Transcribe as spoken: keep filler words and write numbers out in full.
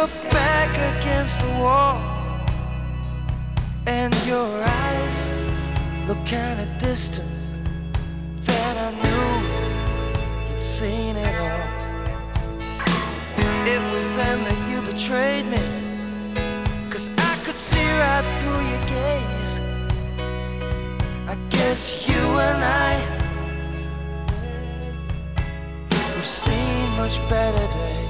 your back against the wall, and your eyes look kinda distant. Then I knew you'd seen it all. It was then that you betrayed me, 'cause I could see right through your gaze. I guess you and I, we've seen much better days.